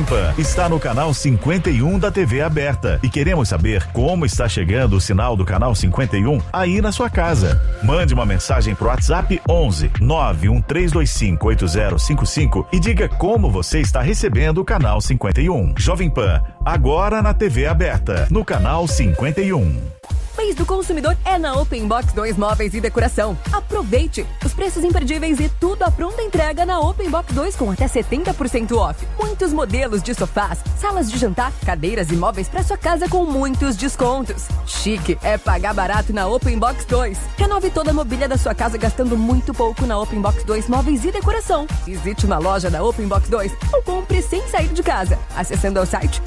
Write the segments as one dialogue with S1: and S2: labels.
S1: Pan está no canal 51 da TV aberta e queremos saber como está chegando o sinal do canal 51 aí na sua casa. Mande uma mensagem pro WhatsApp 11 91325 8055 e diga como você está recebendo o canal 51. Jovem Pan, agora na TV aberta, no canal 51.
S2: Mês do consumidor é na Open Box 2 Móveis e Decoração. Aproveite! Os preços imperdíveis e tudo à pronta entrega na Open Box 2 com até 70% off. Muitos modelos de sofás, salas de jantar, cadeiras e móveis para sua casa com muitos descontos. Chique é pagar barato na Open Box 2. Renove toda a mobília da sua casa gastando muito pouco na Open Box 2 Móveis e Decoração. Visite uma loja da Open Box 2 ou compre sem sair de casa. Acessando ao site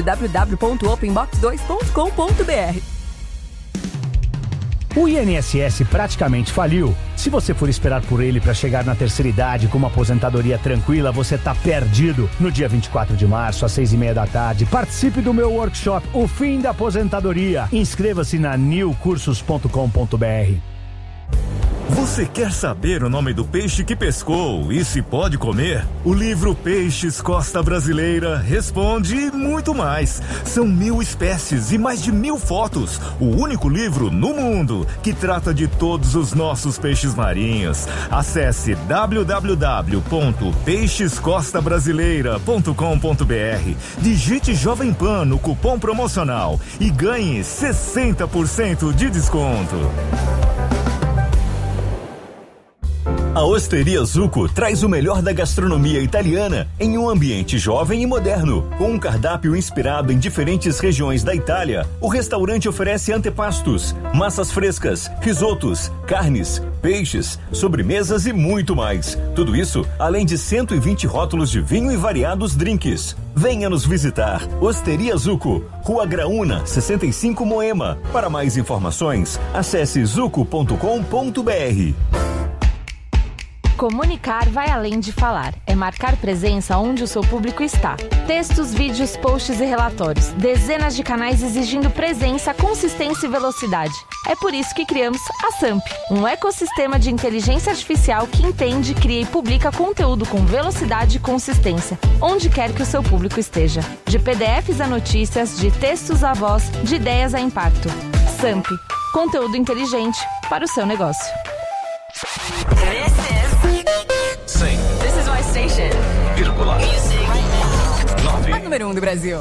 S2: www.openbox2.com.br.
S3: O INSS praticamente faliu. Se você for esperar por ele para chegar na terceira idade com uma aposentadoria tranquila, você tá perdido. No dia 24 de março, às 6:30 da tarde, participe do meu workshop, O Fim da Aposentadoria. Inscreva-se na newcursos.com.br.
S4: Você quer saber o nome do peixe que pescou e se pode comer? O livro Peixes Costa Brasileira responde e muito mais. São 1000 espécies e mais de 1000 fotos. O único livro no mundo que trata de todos os nossos peixes marinhos. Acesse www.peixescostabrasileira.com.br. Digite Jovem Pan no cupom promocional e ganhe 60% de desconto.
S5: A Osteria Zucco traz o melhor da gastronomia italiana em um ambiente jovem e moderno. Com um cardápio inspirado em diferentes regiões da Itália, o restaurante oferece antepastos, massas frescas, risotos, carnes, peixes, sobremesas e muito mais. Tudo isso além de 120 rótulos de vinho e variados drinks. Venha nos visitar. Osteria Zucco, Rua Graúna, 65 Moema. Para mais informações, acesse zucco.com.br.
S6: Comunicar vai além de falar. É marcar presença onde o seu público está. Textos, vídeos, posts e relatórios. Dezenas de canais exigindo presença, consistência e velocidade. É por isso que criamos a SAMP, um ecossistema de inteligência artificial que entende, cria e publica conteúdo com velocidade e consistência, onde quer que o seu público esteja. De PDFs a notícias, de textos a voz, de ideias a impacto. SAMP, conteúdo inteligente para o seu negócio.
S2: This is my station.
S7: Music.
S2: A número 1 do Brasil.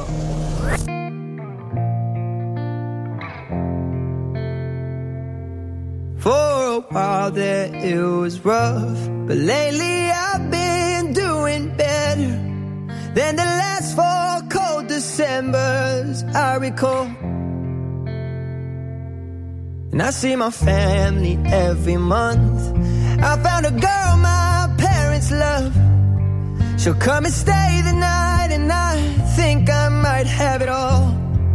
S8: For a while there it was rough, but lately I've been doing better than the last 4 cold Decembers I recall. And I see my family every month. I found a girl my parents love. She'll come and stay the night, and I think I might have it all.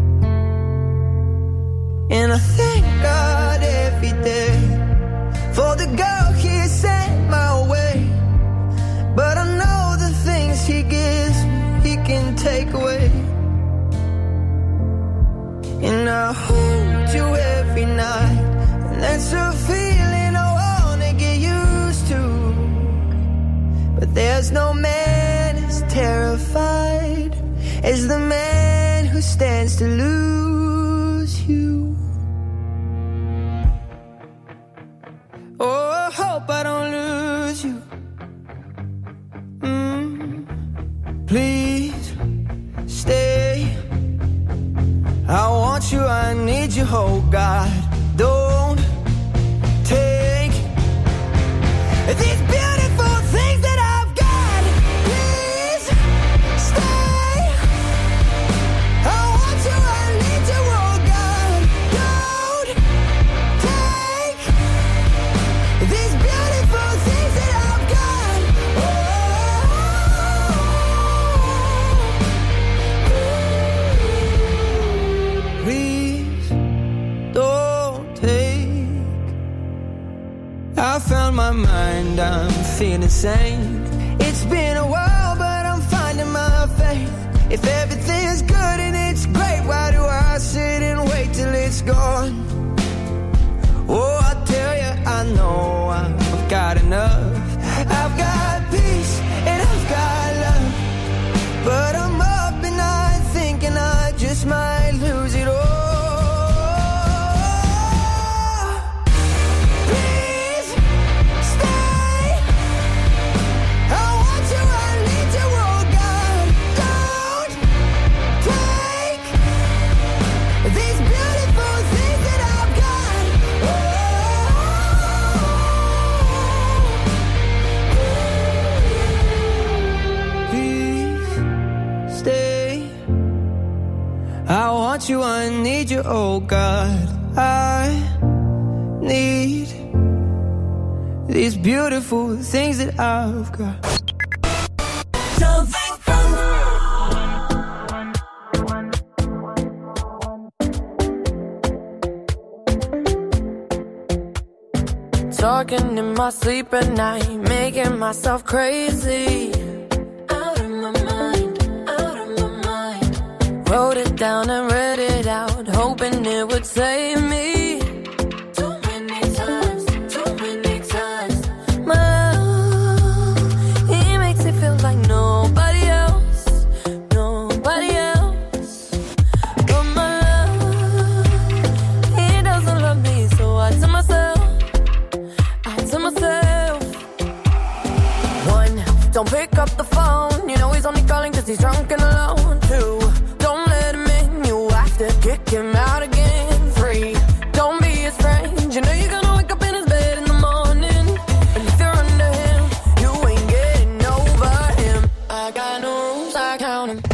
S8: And I thank God every day for the girl He sent my way. But I know the things He gives me, He can take away. And I hold you every night, and that's a feeling I wanna get used to. But there's no man as terrified as the man who stands to lose you. Oh, I hope I don't lose you. Please stay. I want you, I need you, oh God. Don't take these beautiful things that I've got. Please stay. I want you, I need you, oh God. Don't take these beautiful things that I've got. Please don't take. I found my mind, I'm feeling sane. It's been a while, but I'm finding my faith. If everything's good and it's great, why do I sit and wait till it's gone? Oh, I tell you, I know I've got enough. I've got peace and I've got love, but I'm up I want you, I need you, oh God. I need these beautiful things that I've got.
S7: Talking in my sleep at night, making myself crazy. Out of my mind. Wrote it down and read it out, hoping it would save me. Too many times. My love, he makes me feel like nobody else. But my love, he doesn't love me, so I tell myself. One, don't pick up the phone. You know he's only calling cause he's drunk and alone. Two, don't let him in. You have to kick him out again. Three, don't be his friend. You know you're gonna wake up in his bed in the morning. And if you're under him, you ain't getting over him. I got no rules, I count him.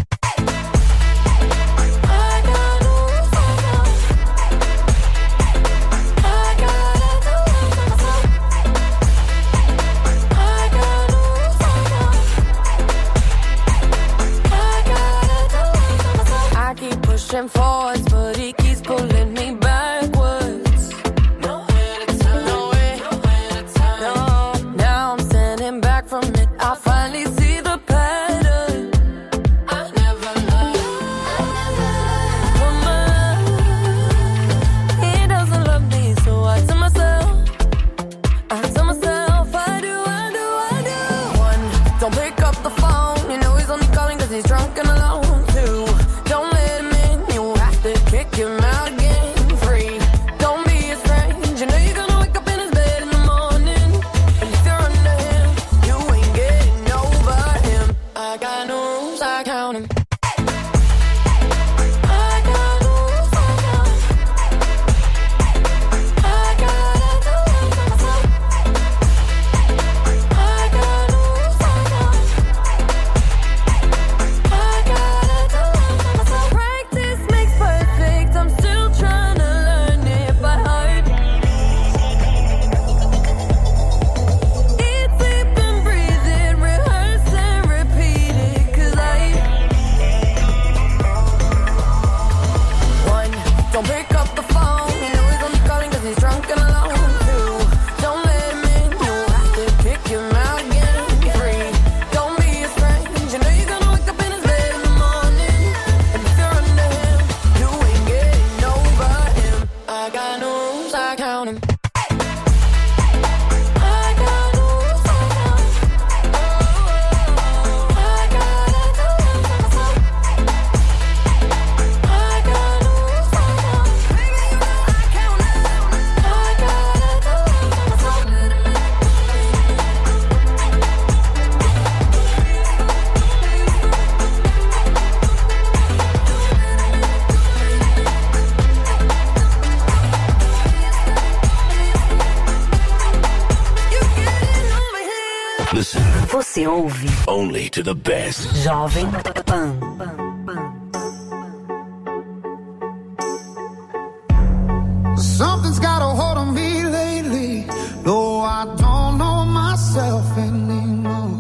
S7: Pushing forwards, but he keeps pulling me backwards. Nowhere to turn. No, now I'm standing back from it. I finally see the pattern. I never loved. He doesn't love me, so I tell myself, I do. One, don't pick up the phone. You know he's only calling cause he's drunk and alone. Two, don't let him in. Kick him out again. Free, don't be his friend. You know you're gonna wake up in his bed in the morning. And if you're under him, you ain't getting over him. I got no rules, I count him.
S9: Você ouve
S10: Only to the best.
S9: Jovem Pan.
S11: Something's got a hold on me lately. No, I don't know myself anymore.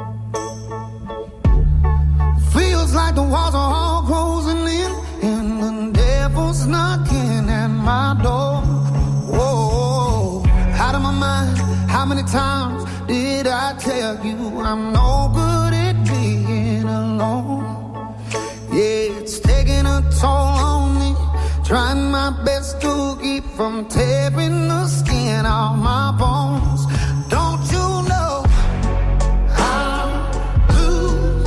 S11: Feels like the walls are all closing in, and the devil's knocking at my door. Whoa, out of my mind. How many times did I tell you I'm no good at being alone? Yeah, it's taking a toll on me. Trying my best to keep from tearing the skin off my bones. Don't you know I'll lose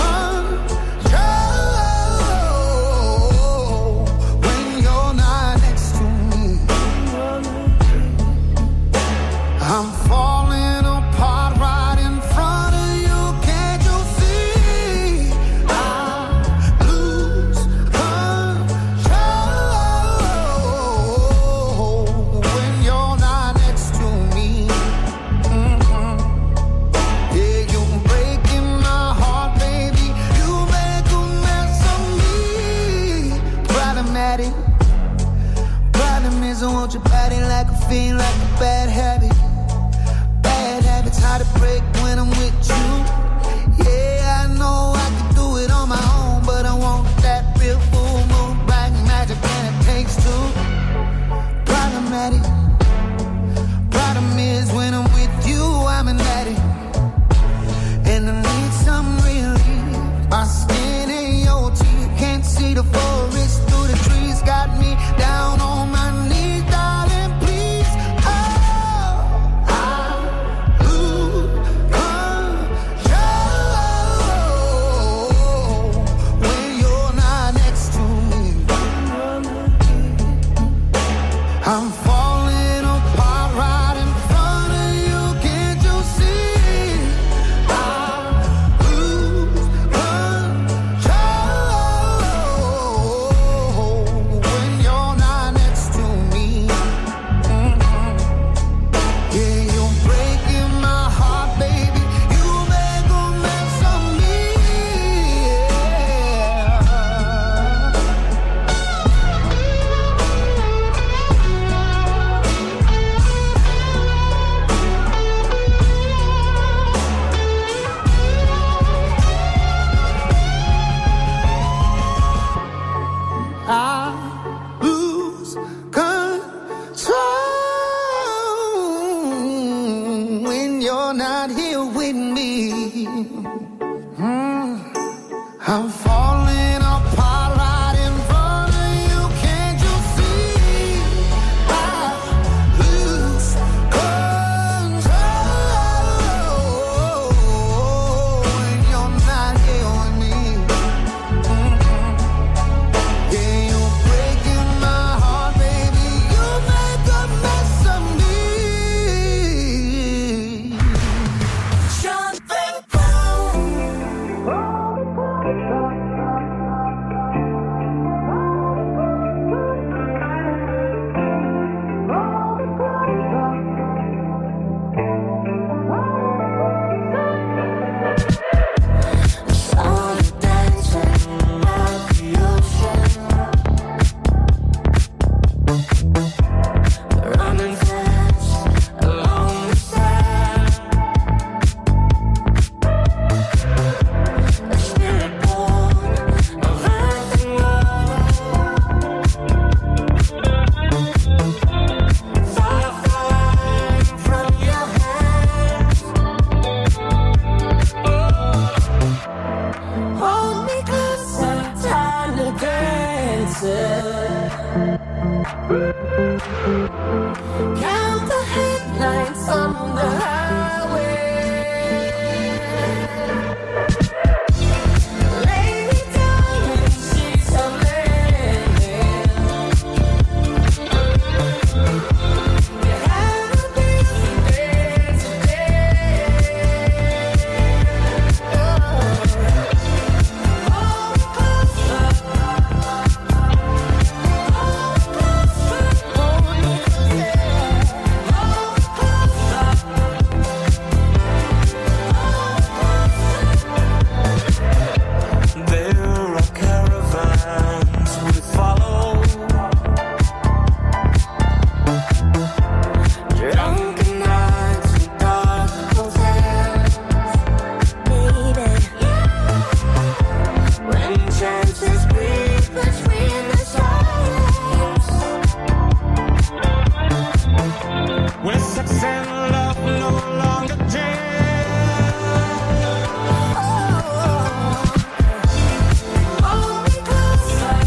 S11: control when you're not next to me? I'm falling apart right in front of you. Can't you see? I'll lose control when you're not next to me. it. Problem is I want your body like a fiend, like a bad habit. Bad habits hard to break when I'm with you. Yeah, I know I can do it on my own, but I want that real full moon, black magic, and it takes two. Problematic. Problem is when I'm with you, I'm an addict, and I need some relief. My skin ain't your teeth, can't see the forest through the trees. Got me down on my knees, darling, please. Oh, I lose control when you're not next to me. I'm falling apart right in front of you, can't you see? I lose control when you're not next to me. Yeah, you're breaking my heart, baby. You make a mess of me. I lose control when you're not here with me. I'm falling apart right in front of you, can't you see? I lose control when you're not here with me. Yeah, you're breaking my heart, baby. You make a mess of me. Jumping running fast along the sand. A spirit born of earth and water, fire flying from your hands. Hold me closer, time to dance. Count the headlights on the highway. Lay me down in sheets of linen. You had a busy day today. Hold me closer. There are caravans we follow, drunken nights and dark hotels, baby. When chances breathe between the silence, when sex and love no longer jam. Hold me closer,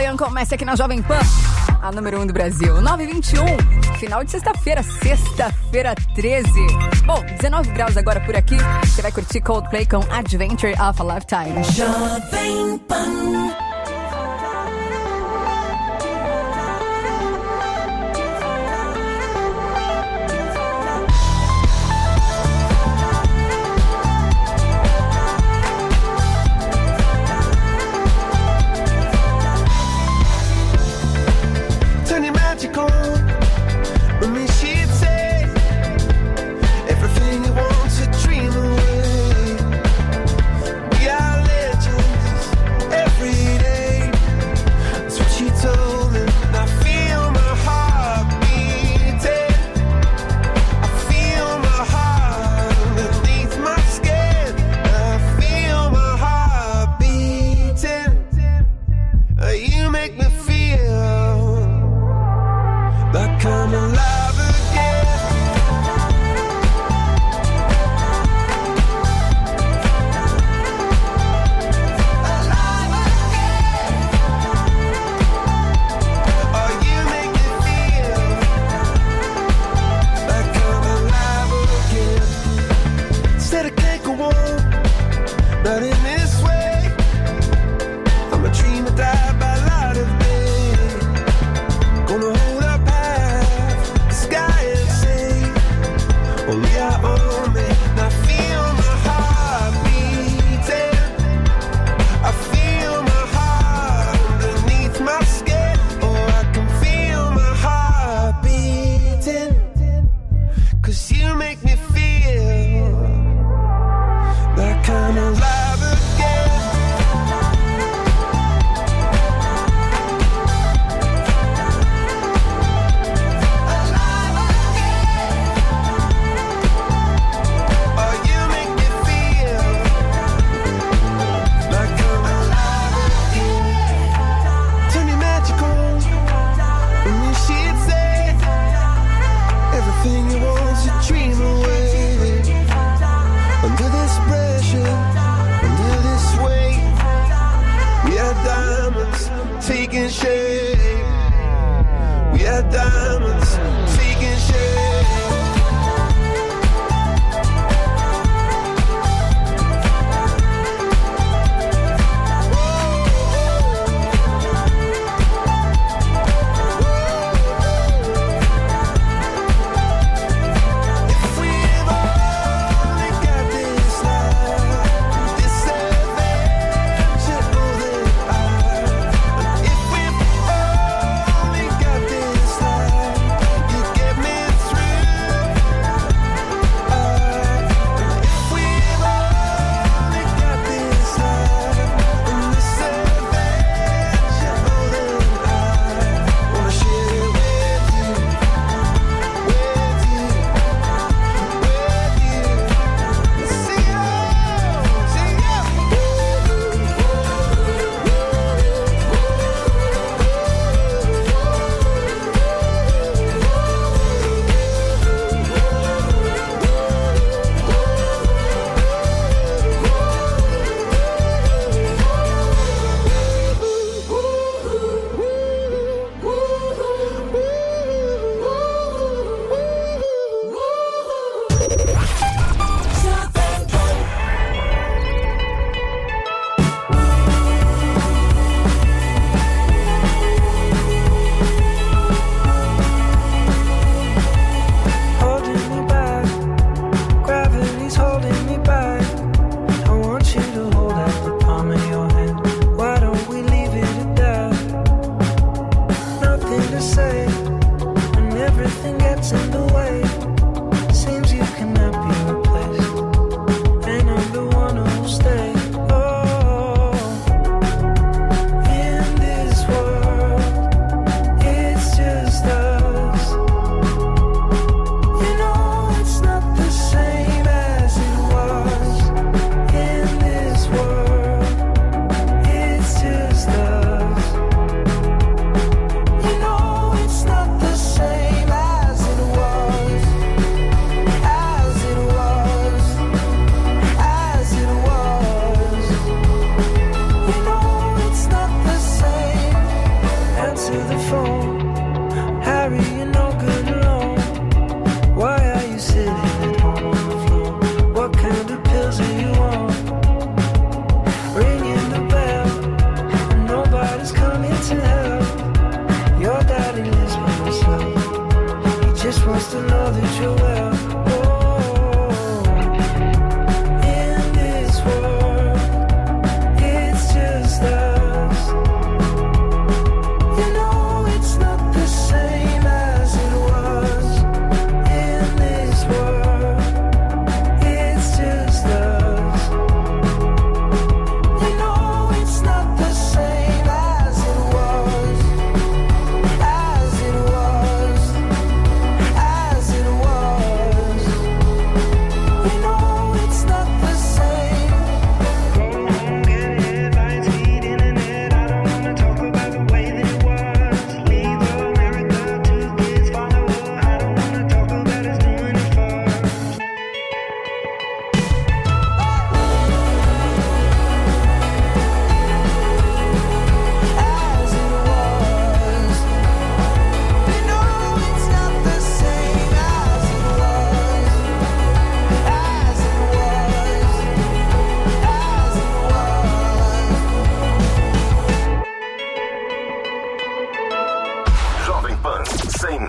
S2: Ryan começa aqui na Jovem Pan, a número 1 do Brasil. 9h21, final de sexta-feira 13. Bom, 19 graus agora por aqui. Você vai curtir Coldplay com Adventure of a Lifetime.
S7: Jovem Pan.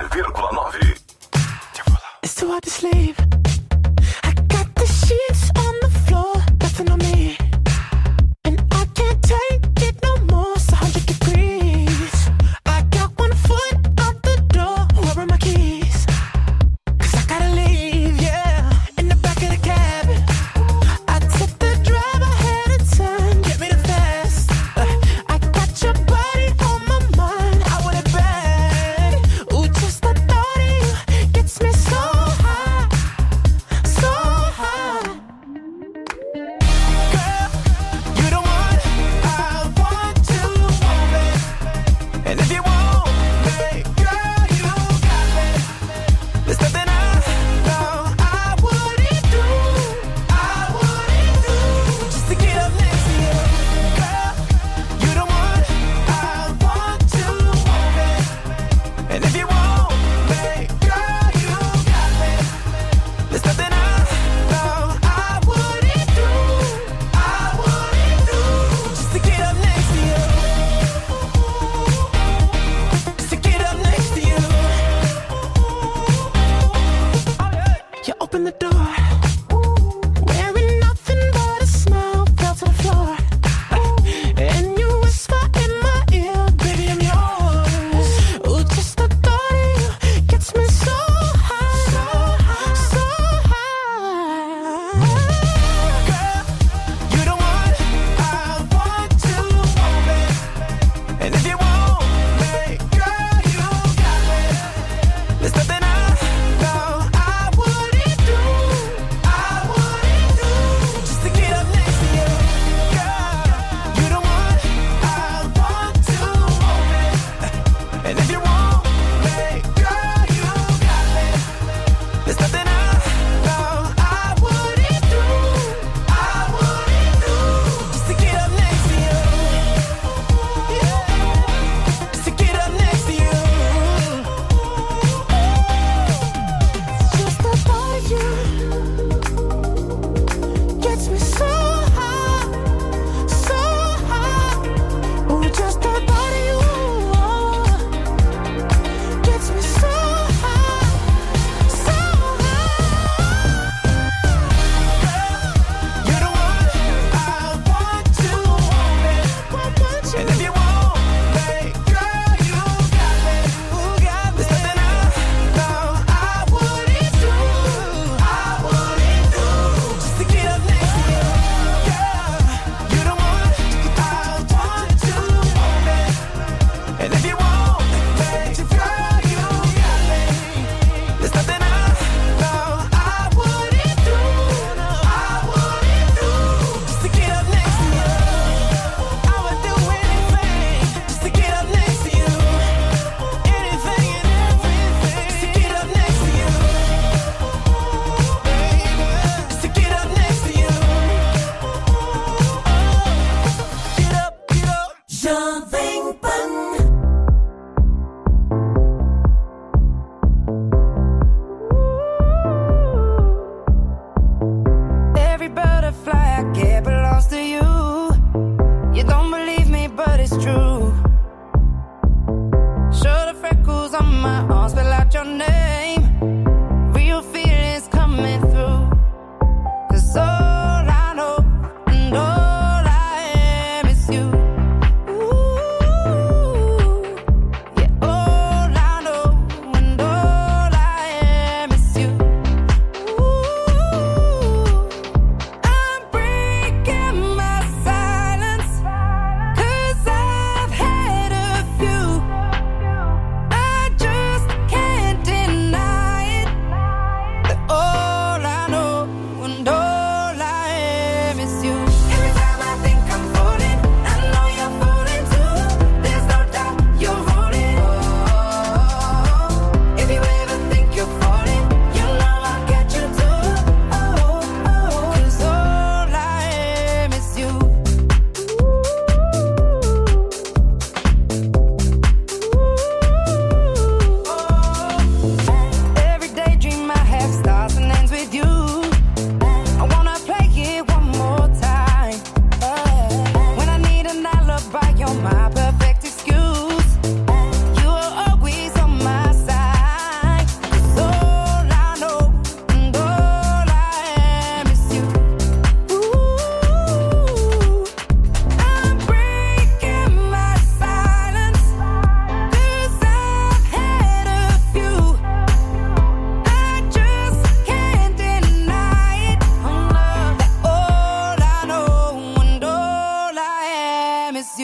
S10: 104,9.
S8: It's too hard to sleep. I got the sheets on the floor, nothing on me. And I can't take it no more, it's 100 degrees. I got one foot out the door, where are my keys? 'Cause I gotta leave, yeah, in the back of the cab. I took the drive, I had a turn, get me the fast. I got your body on my mind, I want it bad. Ooh, just the thought of you gets me so high, so high. Girl, you the one I want to want me. And if you want me, girl, you got me. There's nothing I know I wouldn't do, just to get up next to you. Girl, you the one I want to want me. And if you want me, girl, you got me. There's nothing I know I wouldn't do, just to get up next to you. Just to get up next to you. You open the door, wearing nothing but a smile, fell to the floor. And you whisper in my ear, baby, I'm yours. Ooh, just the thought of you gets me so high, so high. Girl, you the one I want to want me. And if you want me, girl, you got me. There's nothing I know I wouldn't do, just to get up next to you. Girl, you the one I want to want me. And if you want me, girl, you got me. There's nothing I know I wouldn't do, just to get up next to you. Just to get up next to you. Just the thought of you gets me so high, so high. Ooh, just the thought of you gets me so high, so high. Girl, you're the one I want to want me. And if you want me, girl, you got me. There's nothing I know I wouldn't do, just to get up next to you. Girl, you're the one I want to want me. And if you want me, girl, you got me. There's nothing I know I wouldn't do, just to get up next to you. I would do anything just to get up next to you. Anything and everything just to get up next to you. Just to get up next to you. Get up, get up. Jovem Pan. Every butterfly I get belongs to you. You don't believe me, but it's true. Show the freckles on my arms, spell out your name. Real feelings coming through. 'Cause all I know and all I am is you. Ooh,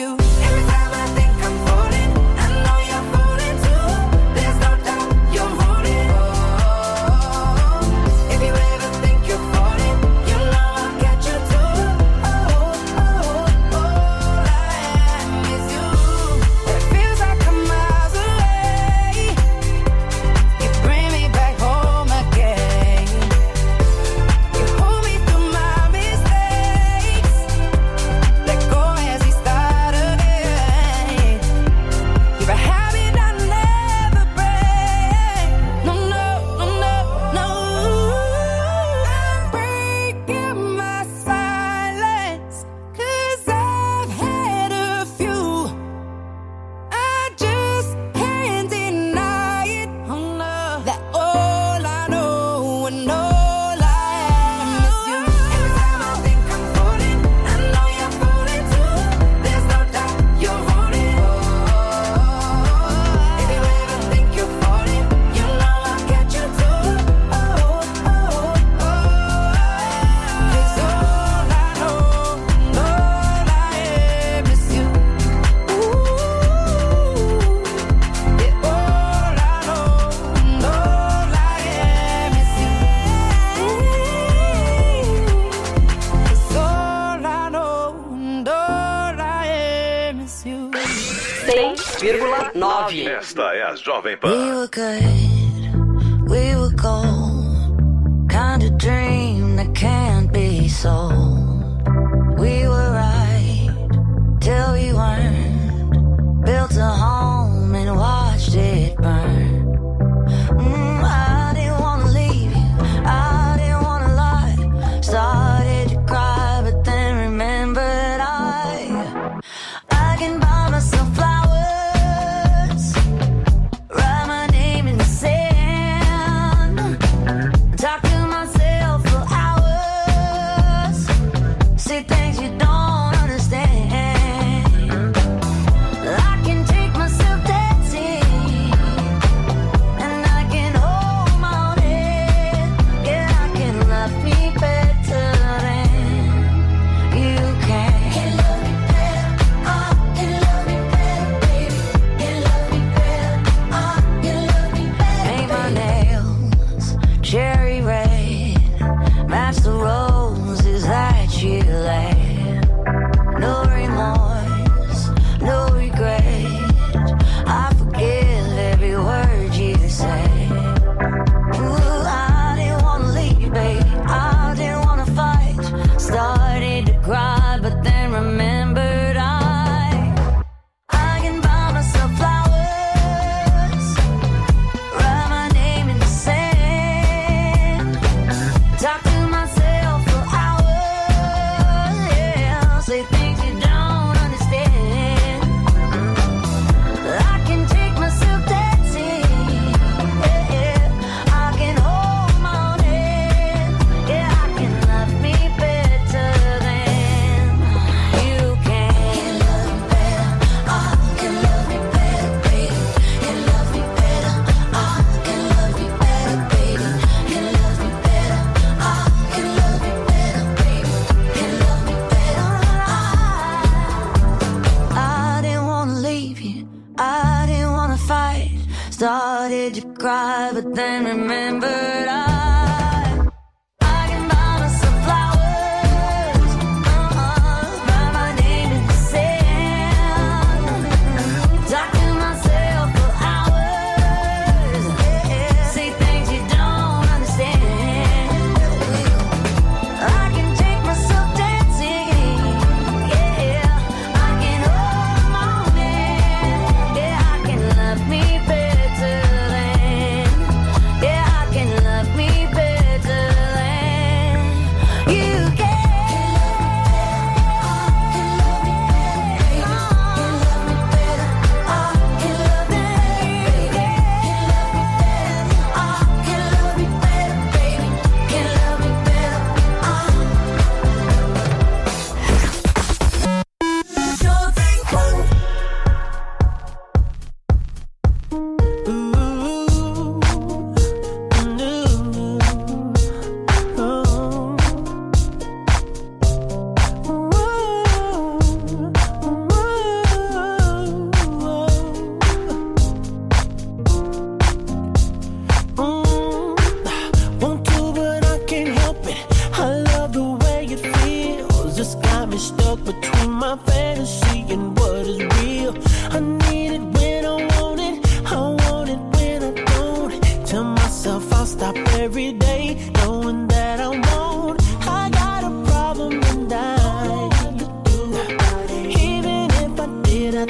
S7: you. Every time I think I'm falling, I know you're falling too. There's no doubt you're falling. Oh, if you ever think you're falling, you know I'll catch you too. All I am is you. It feels like I'm miles away. You bring me back home again. You hold me through my mistakes. Let go as we start again. You're a habit I never break. No, no, no, no, no. I'm breaking my silence, 'cause I've had a few. I just can't deny it. Oh no, that all I know and all I am is you. Every time I think I'm falling, I know you're falling too. There's no doubt you're falling. If you ever think you're falling, you know I'll catch you too. 'Cause all I know and all I am is you. Yeah, all I know and all I am is you. It's all I know and all I am is you.
S10: 6,9.
S1: Esta é a Jovem
S7: We
S1: Pan.
S7: were good, we were gold, kind of dream that can't be sold. We were right till we weren't, built a home and watched it burn. I didn't wanna leave you, I didn't wanna lie. Started to cry, but then remembered I can buy myself flowers, write my name in the sand, talk to myself for hours, say things you don't understand. I can take myself dancing, and I can hold my own head. Yeah, I can love me better than you can. Can love me better, can love me better, baby. Can love me better, can love me better. Paint my nails cherry red, match the roses that you laid. No remorse, no regret. I forgive every word you say. Ooh, I didn't wanna leave you, baby. I didn't wanna fight. Started to cry, but then remembered I can buy myself flowers, write my name in the sand, talk to myself for hours, yeah, say things you don't understand. I can take myself dancing, yeah, I can hold my own head, yeah, I can love me better than you can. Can love me better, can love me better, baby. Can love me better, can love me better, baby. Can love me better, can love me better, baby. Can love me better. I didn't wanna leave you, I didn't wanna fight. Started to cry, but then remembered I can buy myself flowers, write my name in the sand, talk to myself for hours, yeah, say things you don't understand. I can take myself dancing, yeah, I can hold my own hand, yeah, I can love me better than, yeah, I can love me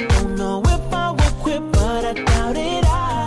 S10: Don't know if I would quit, but I doubt it.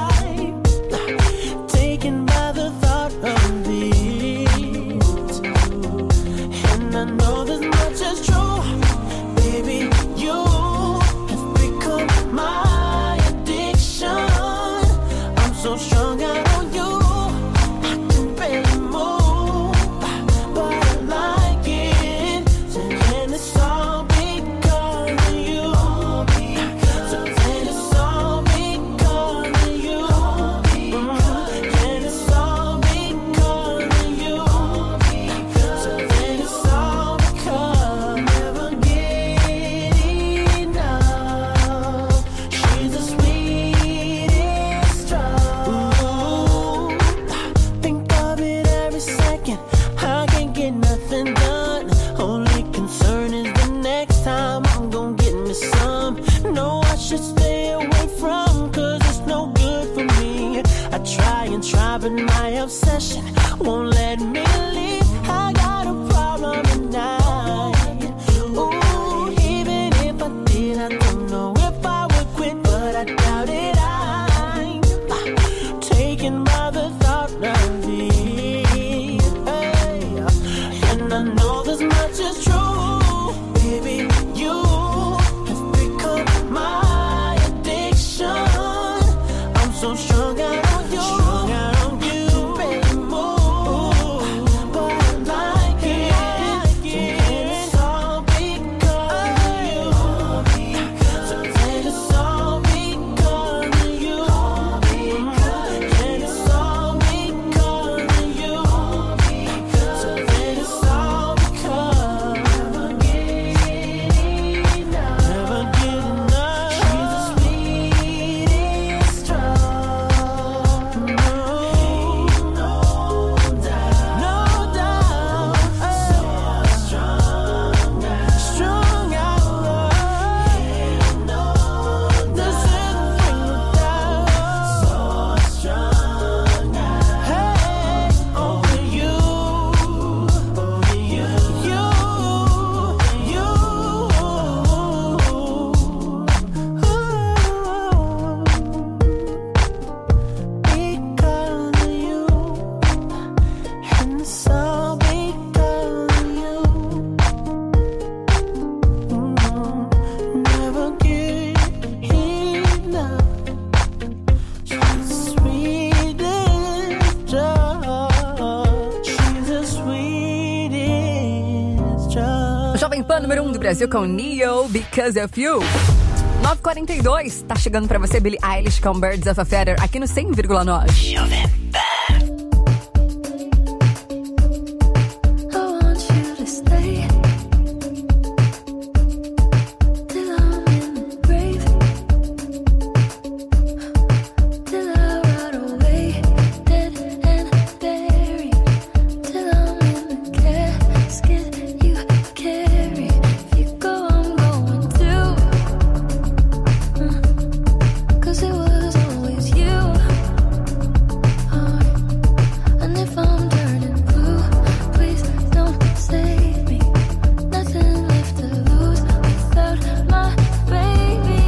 S10: Taken by the thought of it, and I know this much is true, baby. You have become my addiction. I'm so strung out on you, I can barely move, but I like it, and it's all because of you. So then it's all because of you, and it's all because of you. So then it's all because never get enough. She's the sweetest drug. Ooh, think of it every second. I can't get nothing done. Only concern is the next time I'm gonna get me some. No, I should stay away from, 'cause it's no good for me. I try and try, but my obsession won't let me leave. I got a problem tonight. Ooh, even if I did, I don't know if I would quit, but I doubt it. I'm taken by the thought of it. Hey, and I know this much is true, baby. You have become my addiction. I'm so strung out on you, barely move, but I like it. It's all because of you. So then it's all because of you, and it's all because of you. So then it's all because never get enough. She's the sweetest drug. No doubt. So strung out. This is the thing without. So strung out. Hey, over you. Because of you, and it's all because of you. Never get enough. She's the sweetest drug. She's the sweetest drug.
S2: Jovem Pan número 1 do Brasil com Neo, Because of You. 9h42, tá chegando pra você Billie Eilish com Birds of a Feather aqui no 100,9. Jovem Pan.
S12: I want you to stay till I'm in the grave, till I rot away, dead and buried, till I'm in the casket you carry. If you go, I'm going too, 'cause it was always you. And if I'm turning blue, please don't save me. Nothing left to lose without my baby.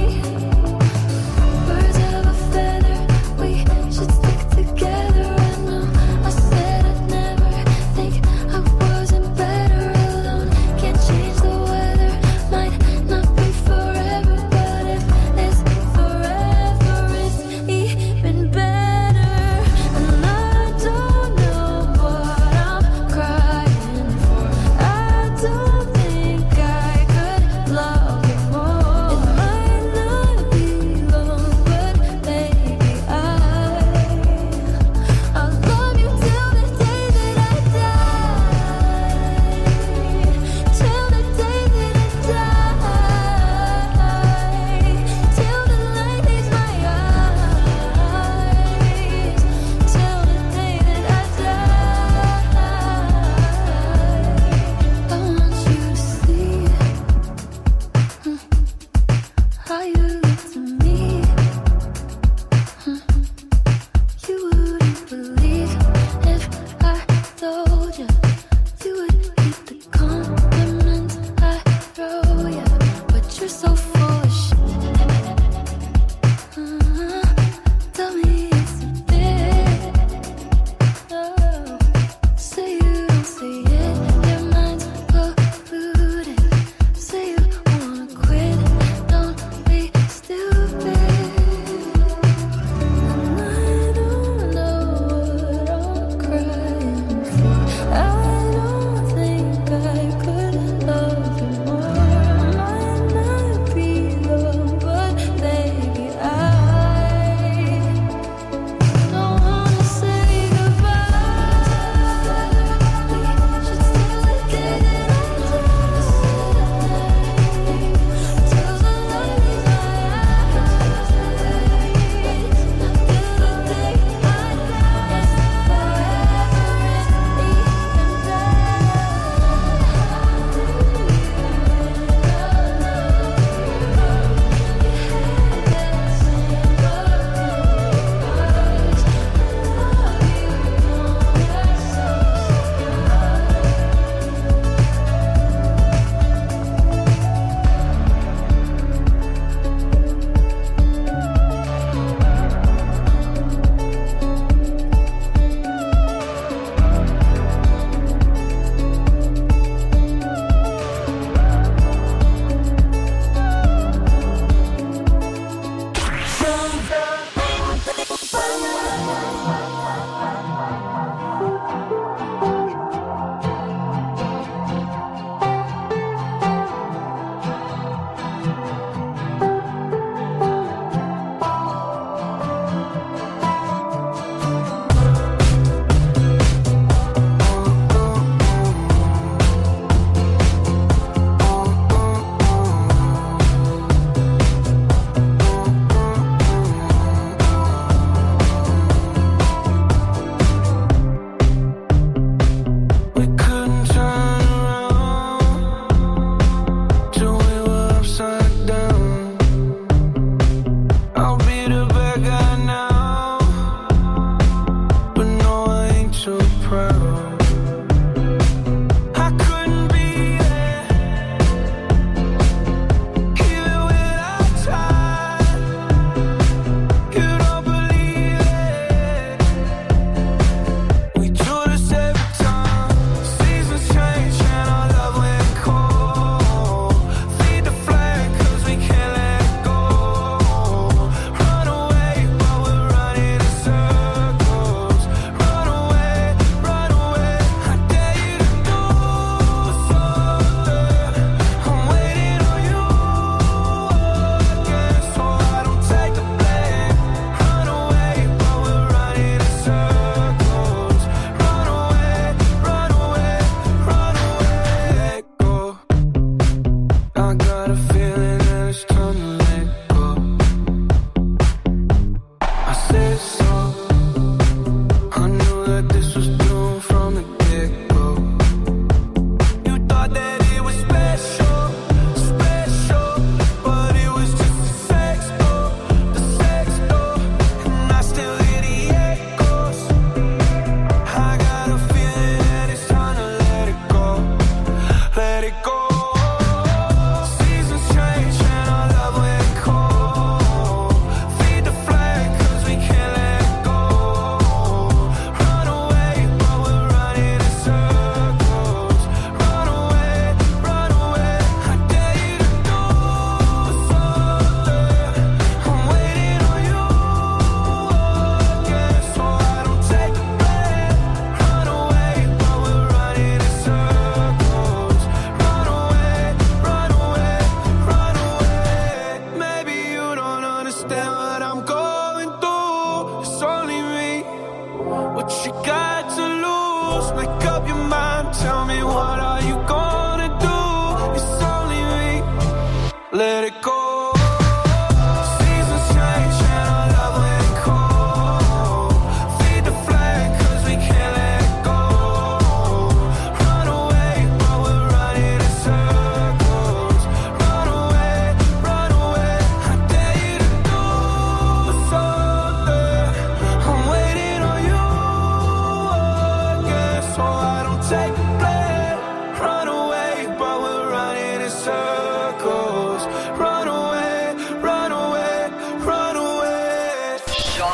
S12: Birds of a feather, we should stick together. I know I said I'd never think I wasn't better alone. Can't change the weather, might not be forever, but if it's forever, it's even better. And I don't know what I'm crying for. I don't think I could love you more. It might not be long, but baby, I'll love you till the day that I die. Till the day that I die. Till the light leaves my eyes. Till the day that I die. I want you to see how you look to me. You wouldn't believe if I told you. You would hate the compliments I throw you, but you're so full of shit.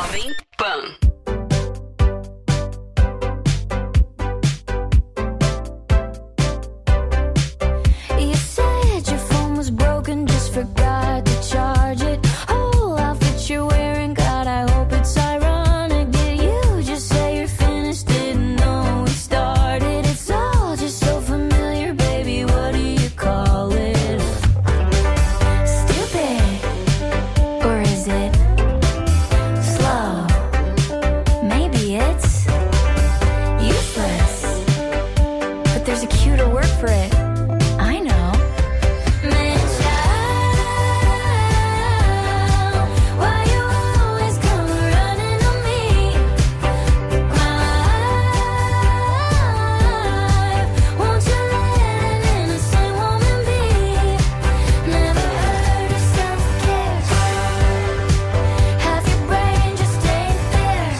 S9: Jovem Pan.
S12: You said your phone was broken, just forgot to charge it. Whole outfit you're wearing, God, I hope it's ironic. Did you just say you're finished? Didn't know we started. It's all just so familiar, baby. What do you call it? Stupid, or is it slow? Maybe it's useless, but there's a cuter word for it. I know. Man, child, why you always come running on me? My life, won't you let an innocent woman be? Never heard of self-care. Half your brain just ain't there.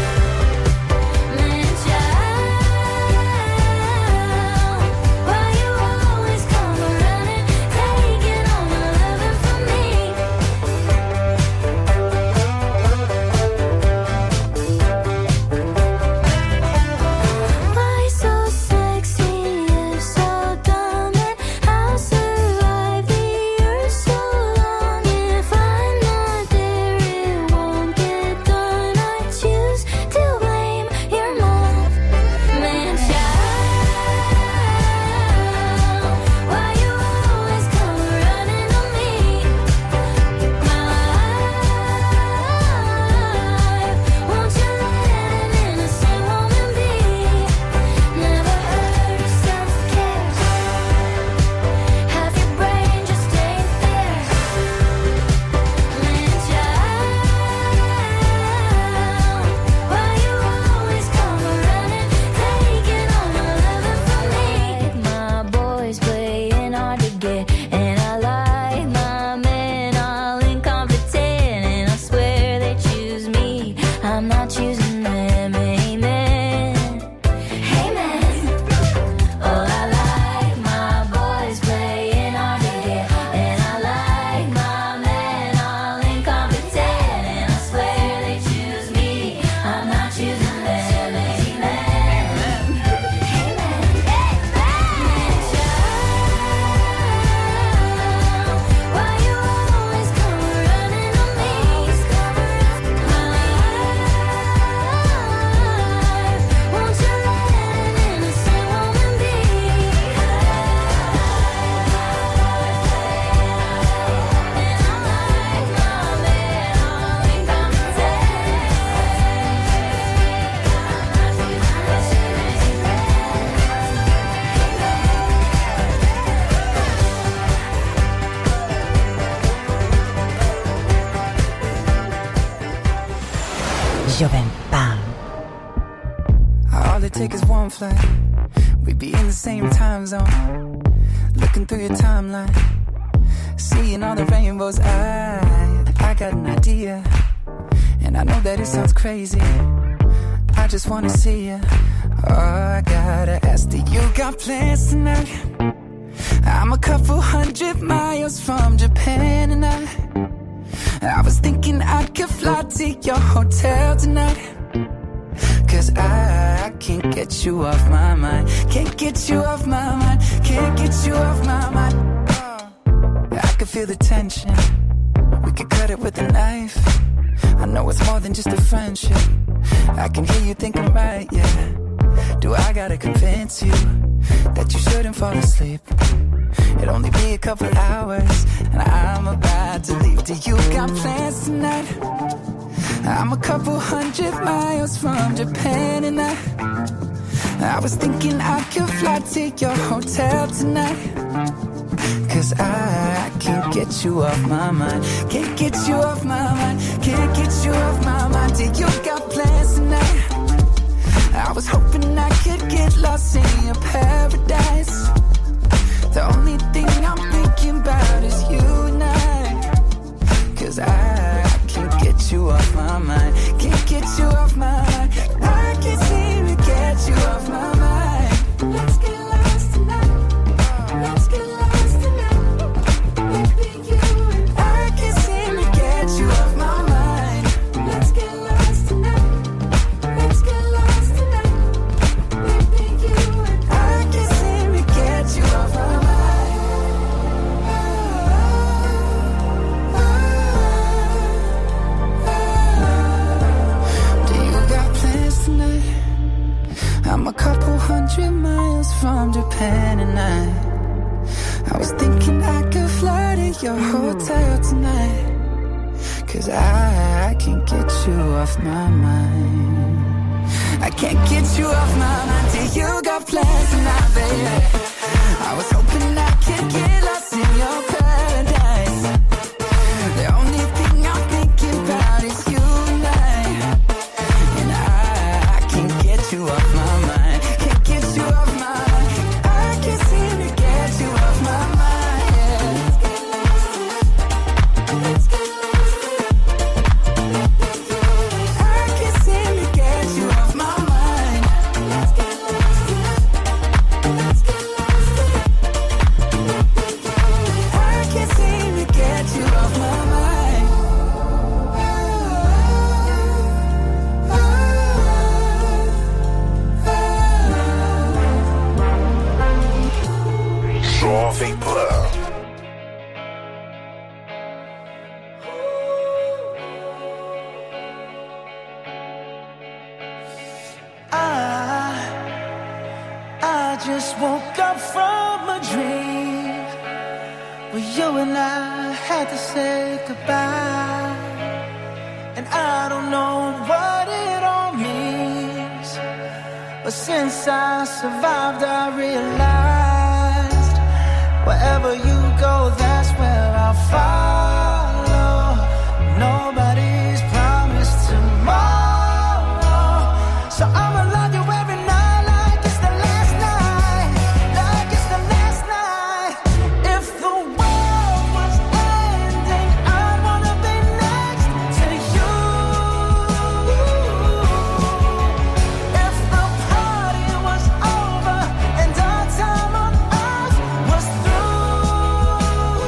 S12: Man, child, why you always come running, taking all my loving from me? Why so sexy, you're so dumb, and I'll survive the earth so long. If I'm not there, it won't get done. I choose to blame your mom. Man, child, why you always come running on me? My life, won't you let an innocent woman be? Never heard of self-care. Half your brain just ain't there. Man, child, why you always come running, taking all my loving from me? My boys playing hard to get, and I like my men all incompetent, and I swear they choose me, I'm not choosing them. Amen, amen. Oh, I like my boys playing hard to get, and I like my men all incompetent, and I swear they choose me, I'm not choosing them. Amen, why you always come running on me? My life, won't you let an innocent woman be?
S9: Jovem Pan.
S8: All it takes is one flight. We'd be in the same time zone. Looking through your timeline, seeing all the rainbows. I got an idea, and I know that it sounds crazy. I just wanna see you. Oh, I gotta ask, do you got plans tonight? I'm a couple 100 miles from Japan, and I was thinking I could fly to your hotel tonight. Cause I can't get you off my mind. Can't get you off my mind. Can't get you off my mind. I can feel the tension. We could cut it with a knife. I know it's more than just a friendship. I can hear you thinking right, yeah. Do I gotta convince you that you shouldn't fall asleep? It'll only be a couple hours, and I'm about to leave. Do you got plans tonight? I'm a couple 100 miles from Japan, and I was thinking I could fly to your hotel tonight. Cause I can't get you off my mind. Can't get you off my mind. Can't get you off my mind. Do you got plans tonight? I was hoping I could get lost in your paradise. The only thing I'm thinking about is you and I. Cause I can't get you off my mind. Can't get you off my mind. I can't seem to get you off my mind. Let's get lost tonight. Let's get lost tonight. Baby, you and I can't seem to get you off my mind. Let's get lost from Japan and I was thinking I could fly to your hotel tonight. 'Cause I can't get you off my mind. I can't get you off my mind till you got plans tonight, baby. I was hoping I could get lost in your paradise. The only thing I'm thinking about is you and I can't get you off my mind. Can't get you off my mind. I can't seem to get you off my mind. Let's get lost. I can't seem to get you off my mind. Let's get lost. Let's get lost. I can't seem to get you off my mind.
S1: Jovem Pan.
S8: I just woke up from a dream where you and I had to say goodbye. And I don't know what it all means, but since I survived I realized wherever you go, that's where I'll follow. Nobody's promised tomorrow, so I'ma love you every night like it's the last night, like it's the last night. If the world was ending, I'd wanna be next to you. If the party was over and our time on earth was through,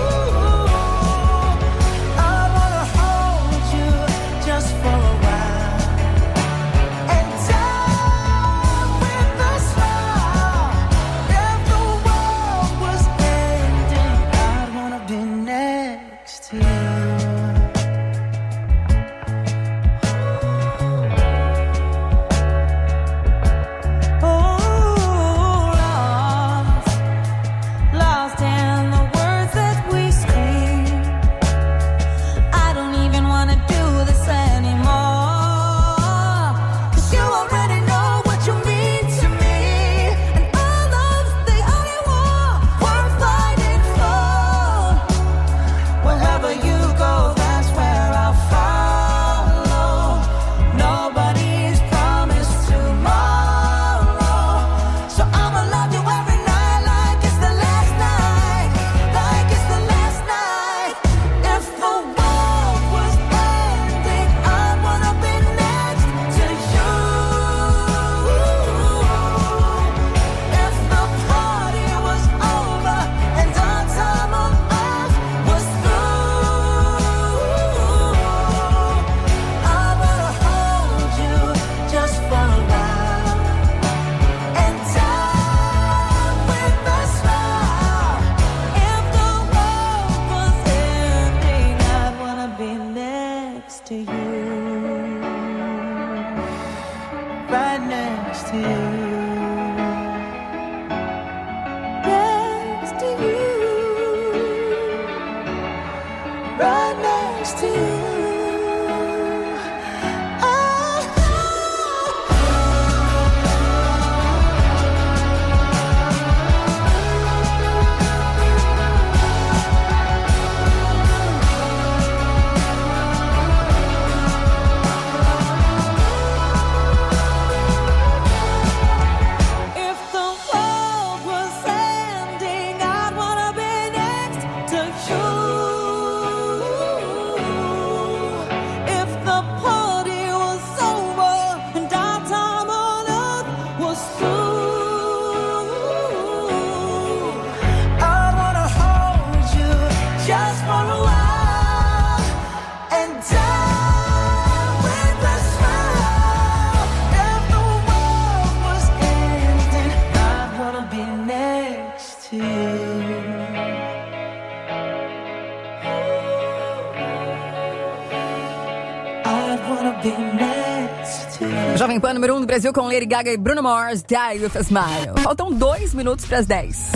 S8: I wanna hold you just for a while and die with a smile. If the world was ending, I'd wanna be next to you. Lost in the words that we scream. I don't even wanna do this anymore, 'cause you already know what you mean to me, and our love's the only war worth fighting for. Wherever you go, that's where I'll follow. Nobody's promised tomorrow, so I'ma love you every night like it's the last night, like it's the last night. If the world was ending, I'd wanna be next to you. If the party was over and our time on earth was through, I wanna hold you just for a while and die with a smile. If the world was ending, I'd wanna be next to you, right next to you, next to you, right next to you. If the world was ending, I'd wanna be next to you.
S10: wanna be next to you.
S2: Jovem Pan número 1 do Brasil com Lady Gaga e Bruno Mars, Die With a Smile. Faltam 2 minutos para as 10.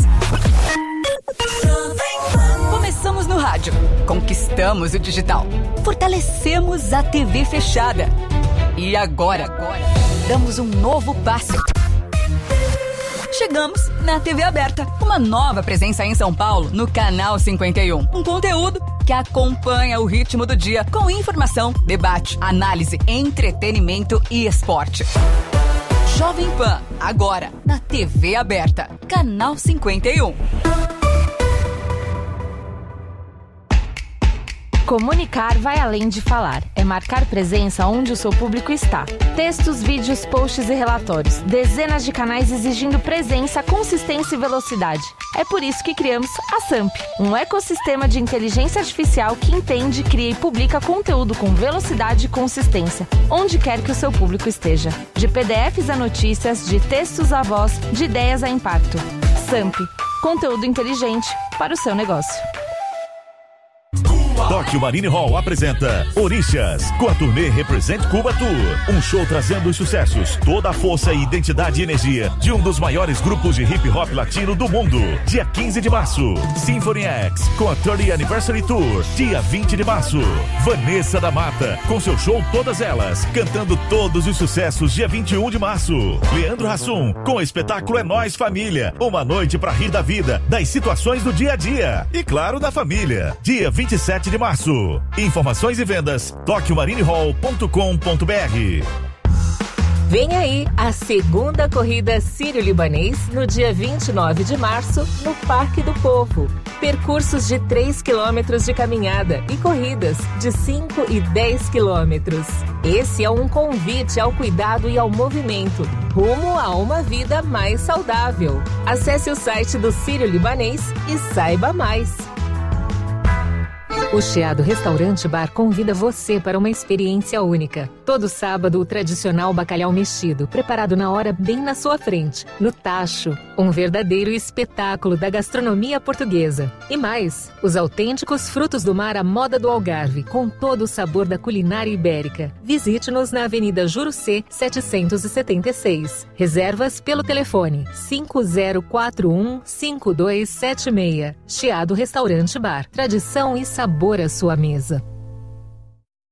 S2: Começamos no rádio, conquistamos o digital, fortalecemos a TV fechada. E agora, damos um novo passo. Chegamos na TV aberta, uma nova presença em São Paulo, no Canal 51. Um conteúdo que acompanha o ritmo do dia, com informação, debate, análise, entretenimento e esporte. Jovem Pan, agora, na TV aberta, Canal 51.
S6: Comunicar vai além de falar. É marcar presença onde o seu público está. Textos, vídeos, posts e relatórios. Dezenas de canais exigindo presença, consistência e velocidade. É por isso que criamos a SAMP, um ecossistema de inteligência artificial que entende, cria e publica conteúdo com velocidade e consistência, onde quer que o seu público esteja. De PDFs a notícias, de textos a voz, de ideias a impacto. SAMP, conteúdo inteligente para o seu negócio.
S1: Tóquio Marine Hall apresenta Orixás, com a turnê Represent Cuba Tour. Um show trazendo os sucessos, toda a força e identidade e energia de um dos maiores grupos de hip hop latino do mundo. Dia 15 de março, Symphony X, com a 30th Anniversary Tour. Dia 20 de março, Vanessa da Mata, com seu show Todas Elas, cantando todos os sucessos. Dia 21 de março, Leandro Hassum, com o espetáculo É Nós Família. Uma noite pra rir da vida, das situações do dia a dia e, claro, da família. Dia 27 de março. Informações e vendas tokyomarinehall.com.br.
S13: Vem aí a segunda corrida Sírio-Libanês no dia 29 de março no Parque do Povo. Percursos de 3 quilômetros de caminhada e corridas de 5 e 10 quilômetros. Esse é um convite ao cuidado e ao movimento, rumo a uma vida mais saudável. Acesse o site do Sírio-Libanês e saiba mais. O Chiado Restaurante Bar convida você para uma experiência única. Todo sábado, o tradicional bacalhau mexido, preparado na hora bem na sua frente, no tacho. Um verdadeiro espetáculo da gastronomia portuguesa. E mais, os autênticos frutos do mar à moda do Algarve, com todo o sabor da culinária ibérica. Visite-nos na Avenida Jurucê, 776. Reservas pelo telefone 5041-5276. Chiado Restaurante Bar. Tradição e sabor à sua mesa.